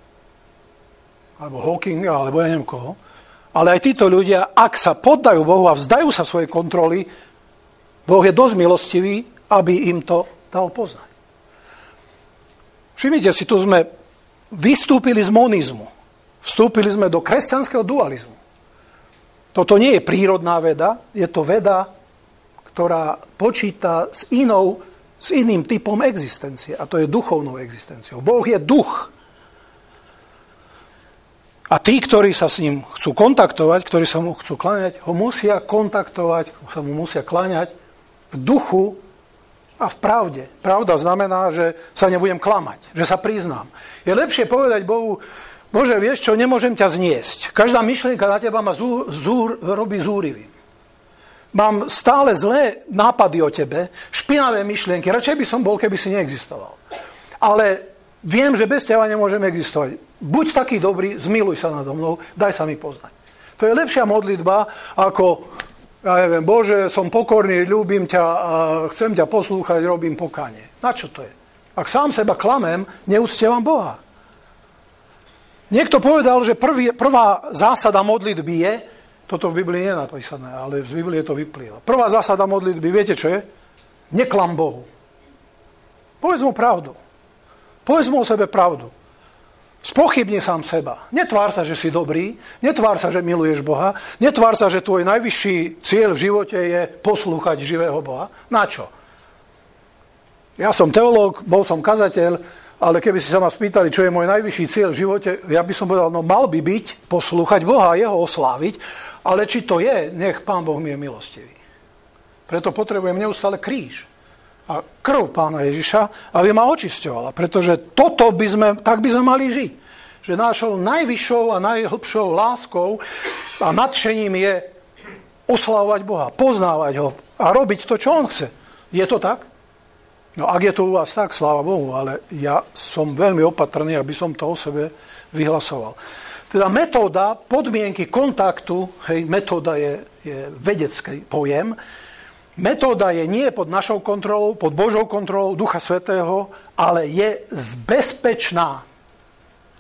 Alebo Hawkinga, alebo ja neviem koho. Ale aj títo ľudia, ak sa poddajú Bohu a vzdajú sa svojej kontroly, Boh je dosť milostivý, aby im to dal poznať. Všimnite si, tu sme vystúpili z monizmu. Vstúpili sme do kresťanského dualizmu. Toto nie je prírodná veda, je to veda, ktorá počíta s inou, s iným typom existencie. A to je duchovnou existenciou. Boh je duch. A tí, ktorí sa s ním chcú kontaktovať, ktorí sa mu chcú kláňať, ho musia kontaktovať, sa mu musia kláňať v duchu a v pravde. Pravda znamená, že sa nebudem klamať, že sa priznám. Je lepšie povedať Bohu, Bože, vieš čo, nemôžem ťa zniesť. Každá myšlienka na teba ma zúr, zúr, robí zúrivým. Mám stále zlé nápady o tebe, špinavé myšlienky. Radšej by som bol, keby si neexistoval. Ale viem, že bez teba nemôžem existovať. Buď taký dobrý, zmiluj sa nado mnou, daj sa mi poznať. To je lepšia modlitba, ako, ja neviem, Bože, som pokorný, ľúbim ťa, chcem ťa poslúchať, robím pokánie. Na čo to je? Ak sám seba klamem, neúctievam Boha. Niekto povedal, že prvý, prvá zásada modlitby je, toto v Biblii nie je napísané, ale z Biblie to vyplýva. Prvá zásada modlitby, viete čo je? Neklam Bohu. Povedz mu pravdu. Povedz mu o sebe pravdu. Spochybni sám seba. Netvár sa, že si dobrý, netvár sa, že miluješ Boha, netvár sa, že tvoj najvyšší cieľ v živote je poslúchať živého Boha. Na čo? Ja som teológ, bol som kazateľ, ale keby si sa ma spýtali, čo je môj najvyšší cieľ v živote, ja by som povedal, no mal by byť poslúchať Boha a jeho osláviť, ale či to je, nech Pán Boh mi je milostivý. Preto potrebujem neustále kríž a krv Pána Ježiša, aby ma očisťovala. Pretože toto by sme, tak by sme mali žiť. Že našou najvyššou a najhlbšou láskou a nadšením je oslavovať Boha, poznávať ho a robiť to, čo on chce. Je to tak? No ak je to u vás tak, sláva Bohu, ale ja som veľmi opatrný, aby som to o sebe vyhlasoval. Teda metóda, podmienky kontaktu, hej, metóda je, je vedecký pojem, metóda je nie pod našou kontrolou, pod Božou kontrolou Ducha Svätého, ale je bezpečná.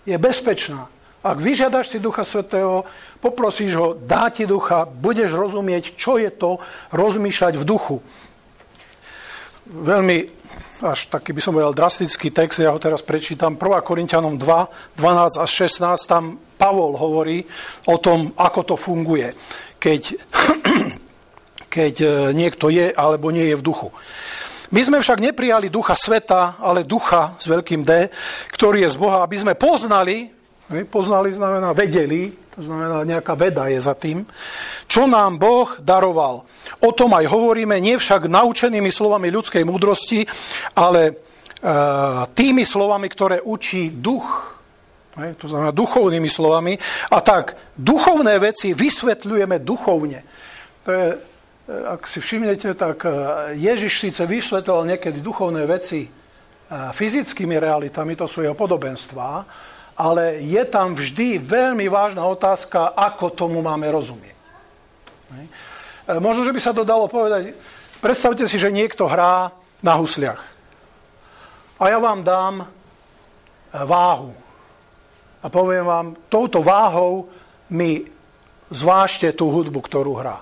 je bezpečná. Ak vyžiadaš si Ducha Svätého, poprosíš ho, dá ti ducha, budeš rozumieť, čo je to rozmýšľať v duchu. Veľmi, až taký by som povedal, drastický text, ja ho teraz prečítam, prvá Korinťanom dva, dvanásť až šestnásť, tam Pavol hovorí o tom, ako to funguje, keď, keď niekto je alebo nie je v duchu. My sme však neprijali ducha sveta, ale ducha s veľkým D, ktorý je z Boha, aby sme poznali, poznali znamená vedeli, to znamená nejaká veda je za tým, čo nám Boh daroval. O tom aj hovoríme, nie však naučenými slovami ľudskej múdrosti, ale e, tými slovami, ktoré učí duch. To znamená duchovnými slovami. A tak duchovné veci vysvetľujeme duchovne. To je, ak si všimnete, tak Ježiš síce vysvetľoval niekedy duchovné veci fyzickými realitami, to sú jeho podobenstvá, ale je tam vždy veľmi vážna otázka, ako tomu máme rozumieť. Možno, že by sa to dalo povedať, predstavte si, že niekto hrá na husliach. A ja vám dám váhu. A poviem vám, touto váhou mi zvážte tú hudbu, ktorú hrá.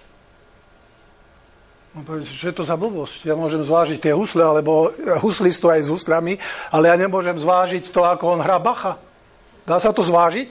Čo je to za blbosť? Ja môžem zvážiť tie husle, alebo huslistu aj s huslami, ale ja nemôžem zvážiť to, ako on hrá Bacha. Dá sa to zvážiť?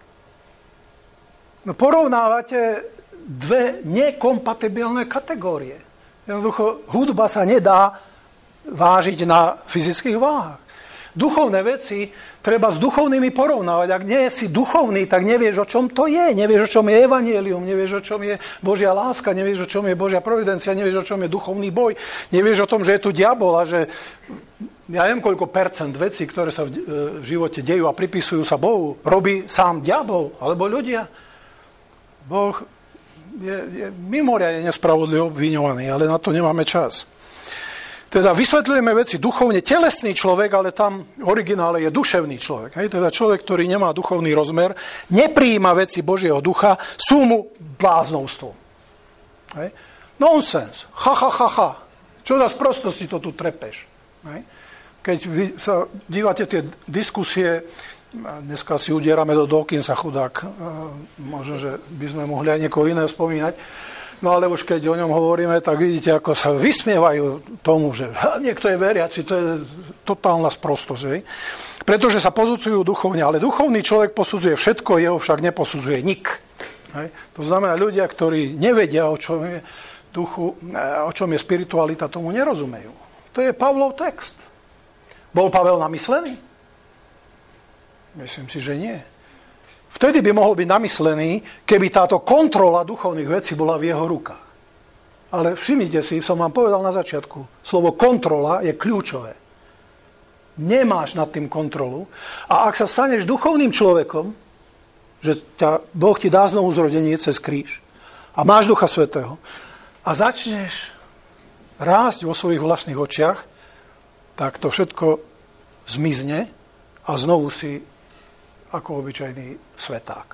No, porovnávate dve nekompatibilné kategórie. Jednoducho, hudba sa nedá vážiť na fyzických váhach. Duchovné veci treba s duchovnými porovnávať. Ak nie si duchovný, tak nevieš, o čom to je. Nevieš, o čom je evanjelium, nevieš, o čom je Božia láska, nevieš, o čom je Božia providencia, nevieš, o čom je duchovný boj, nevieš o tom, že je tu diabol a že ja neviem, koľko percent vecí, ktoré sa v živote dejú a pripisujú sa Bohu, robí sám diabol alebo ľudia. Boh je, je mimoriadne nespravodlivo obviňovaný, ale na to nemáme čas. Teda vysvetľujeme veci duchovne, telesný človek, ale tam v originále je duševný človek. Hej? Teda človek, ktorý nemá duchovný rozmer, neprijíma veci Božieho ducha, sú mu bláznovstvom. Hej? Nonsense. Ha, ha, ha, ha. Čo za sprostosti to tu trepeš? Hej? Keď vy sa dívate tie diskusie, dneska si udierame do Dawkinsa, chudák, možno, že by sme mohli aj niekoho iného spomínať, no ale už keď o ňom hovoríme, tak vidíte, ako sa vysmievajú tomu, že niekto je veriaci, to je totálna sprostosť. Hej? Pretože sa posudzujú duchovne, ale duchovný človek posudzuje všetko, jeho však neposudzuje nik. Hej? To znamená, ľudia, ktorí nevedia, o čom je duchu, o čom je spiritualita, tomu nerozumejú. To je Pavlov text. Bol Pavel namyslený? Myslím si, že nie. Vtedy by mohol byť namyslený, keby táto kontrola duchovných vecí bola v jeho rukách. Ale všimnite si, som vám povedal na začiatku, slovo kontrola je kľúčové. Nemáš nad tým kontrolu a ak sa staneš duchovným človekom, že ťa, Boh ti dá znovu zrodenie cez kríž a máš Ducha Svätého a začneš rásť vo svojich vlastných očiach, tak to všetko zmizne a znovu si ako obyčajný sveták.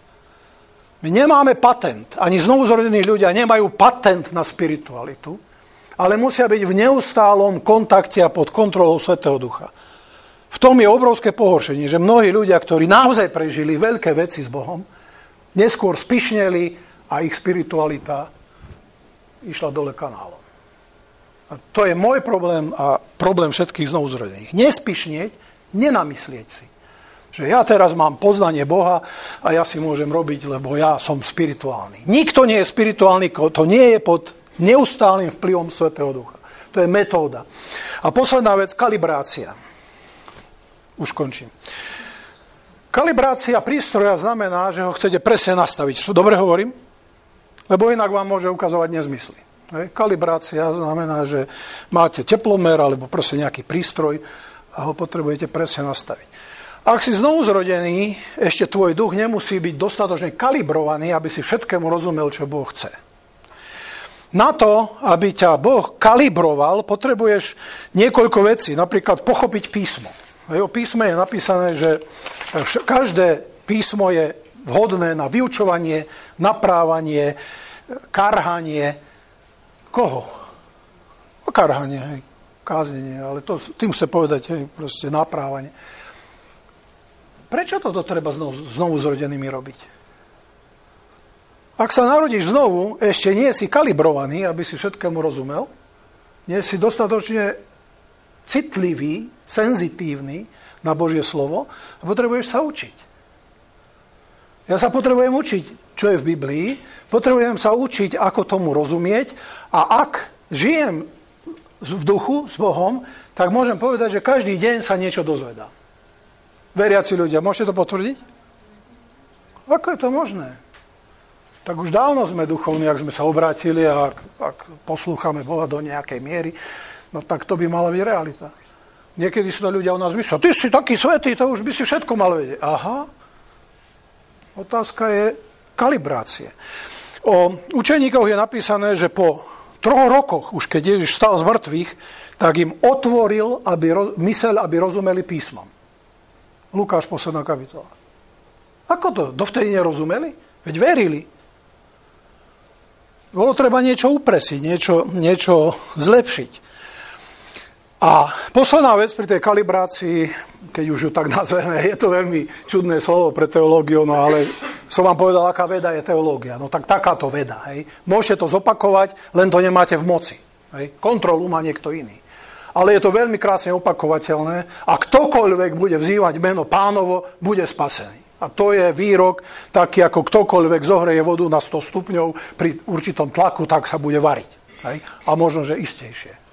My nemáme patent, ani znovuzrodení ľudia nemajú patent na spiritualitu, ale musia byť v neustálom kontakte a pod kontrolou Svätého Ducha. V tom je obrovské pohoršenie, že mnohí ľudia, ktorí naozaj prežili veľké veci s Bohom, neskôr spišneli a ich spiritualita išla dole kanálom. A to je môj problém a problém všetkých znovuzrodených. Nespišnieť, nenamyslieť si, že ja teraz mám poznanie Boha a ja si môžem robiť, lebo ja som spirituálny. Nikto nie je spirituálny, to nie je pod neustálým vplyvom Svätého Ducha. To je metóda. A posledná vec, kalibrácia. Už končím. Kalibrácia prístroja znamená, že ho chcete presne nastaviť. Dobre hovorím? Lebo inak vám môže ukazovať nezmysly. Kalibrácia znamená, že máte teplomer alebo proste nejaký prístroj a ho potrebujete presne nastaviť. Ak si znovu zrodený, ešte tvoj duch nemusí byť dostatočne kalibrovaný, aby si všetkému rozumel, čo Boh chce. Na to, aby ťa Boh kalibroval, potrebuješ niekoľko vecí. Napríklad pochopiť písmo. O písme je napísané, že každé písmo je vhodné na vyučovanie, naprávanie, karhanie. Koho? O karhanie, hej, káznenie, ale to, tým chce povedať, hej, proste naprávanie. prečo toto treba znovu, znovu zrodenými robiť? Ak sa narodíš znovu, ešte nie si kalibrovaný, aby si všetkému rozumel, nie si dostatočne citlivý, senzitívny na Božie slovo a potrebuješ sa učiť. Ja sa potrebujem učiť, čo je v Biblii, potrebujem sa učiť, ako tomu rozumieť a ak žijem v duchu s Bohom, tak môžem povedať, že každý deň sa niečo dozvedá. Veriaci ľudia, môžete to potvrdiť? Ako je to možné? Tak už dávno sme duchovní, ak sme sa obrátili a ak, ak poslúchame Boha do nejakej miery, no tak to by mala byť realita. Niekedy sú to ľudia u nás myslia, ty si taký svätý, to už by si všetko mal vedieť. Aha. Otázka je kalibrácie. O učeníkoch je napísané, že po troch rokoch, už keď Ježiš vstal z mŕtvych, tak im otvoril aby, myseľ, aby rozumeli písmom. Lukáš, posledná kapitola. Ako to? Dovtedy nerozumeli? Veď verili. Bolo treba niečo upresiť, niečo, niečo zlepšiť. A posledná vec pri tej kalibrácii, keď už ju tak nazveme, je to veľmi čudné slovo pre teológiu, no ale som vám povedal, aká veda je teológia. No tak takáto veda. Hej. Môžete to zopakovať, len to nemáte v moci. Hej. Kontrolu má niekto iný. Ale je to veľmi krásne opakovateľné a ktokoľvek bude vzývať meno Pánovo, bude spasený. A to je výrok taký, ako ktokoľvek zohreje vodu na sto stupňov pri určitom tlaku, tak sa bude variť. Hej. A možno, že istejšie.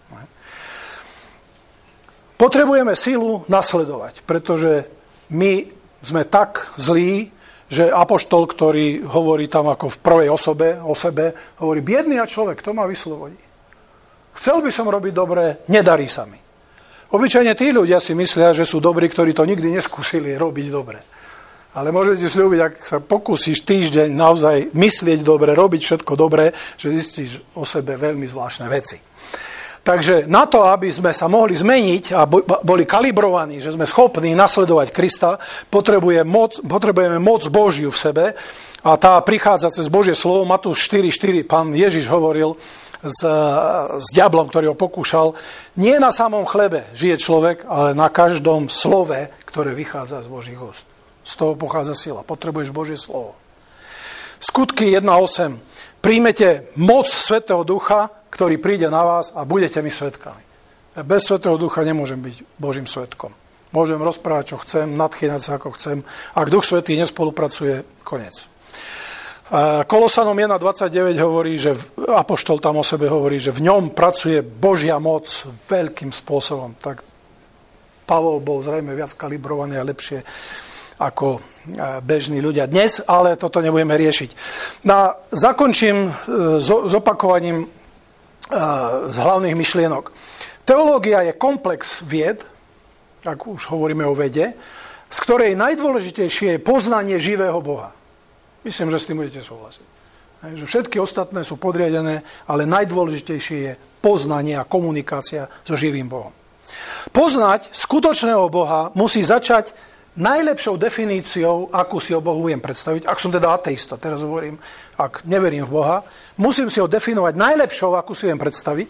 Potrebujeme silu nasledovať, pretože my sme tak zlí, že apoštol, ktorý hovorí tam ako v prvej osobe, o sebe, hovorí, biedný a človek, kto ma vyslobodí? Chcel by som robiť dobre, nedarí sa mi. Obyčajne tí ľudia si myslia, že sú dobrí, ktorí to nikdy neskúsili robiť dobre. Ale môžete sľúbiť, ak sa pokúsiš týždeň naozaj myslieť dobre, robiť všetko dobre, že zistíš o sebe veľmi zvláštne veci. Takže na to, aby sme sa mohli zmeniť a boli kalibrovaní, že sme schopní nasledovať Krista, potrebujeme moc, potrebujeme moc Božiu v sebe a tá prichádza cez Božie slovo. Matúš štyri štyri, pán Ježiš hovoril s, s diablom, ktorý ho pokúšal. Nie na samom chlebe žije človek, ale na každom slove, ktoré vychádza z Božích úst. Z toho pochádza sila. Potrebuješ Božie slovo. Skutky jedna osem. Príjmete moc Svätého Ducha, ktorý príde na vás a budete mi svedkami. Bez Svätého Ducha nemôžem byť Božím svedkom. Môžem rozprávať, čo chcem, nadchýnať sa, ako chcem. Ak Duch Svätý nespolupracuje, koniec. Kolosanom jeden dvadsaťdeväť hovorí, že apoštol tam o sebe hovorí, že v ňom pracuje Božia moc veľkým spôsobom. Tak Pavol bol zrejme viac kalibrovaný a lepšie ako bežní ľudia dnes, ale toto nebudeme riešiť. No, zakončím s opakovaním z hlavných myšlienok. Teológia je komplex vied, ak už hovoríme o vede, z ktorej najdôležitejšie je poznanie živého Boha. Myslím, že s tým budete súhlasiť. Že všetky ostatné sú podriadené, ale najdôležitejšie je poznanie a komunikácia so živým Bohom. Poznať skutočného Boha musí začať najlepšou definíciou, akú si o Bohu viem predstaviť, ak som teda ateista, teraz hovorím, ak neverím v Boha, musím si ho definovať najlepšou, akú si viem predstaviť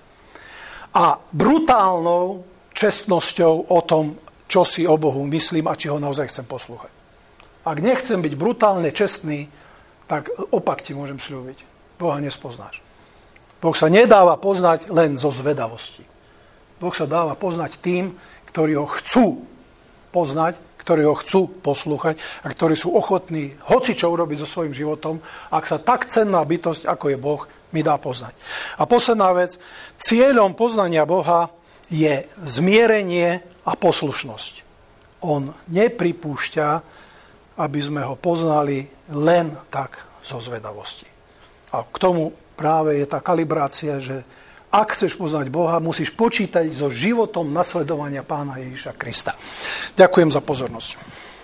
a brutálnou čestnosťou o tom, čo si o Bohu myslím a či ho naozaj chcem poslúchať. Ak nechcem byť brutálne čestný, tak opak ti môžem sľúbiť. Boha nespoznáš. Boh sa nedáva poznať len zo zvedavosti. Boh sa dáva poznať tým, ktorí ho chcú poznať, ktorí ho chcú poslúchať a ktorí sú ochotní hocičo urobiť so svojím životom, ak sa tak cenná bytosť, ako je Boh, mi dá poznať. A posledná vec, cieľom poznania Boha je zmierenie a poslušnosť. On nepripúšťa, aby sme ho poznali len tak zo zvedavosti. A k tomu práve je tá kalibrácia, že ak chceš poznať Boha, musíš počítať so životom nasledovania Pána Ježiša Krista. Ďakujem za pozornosť.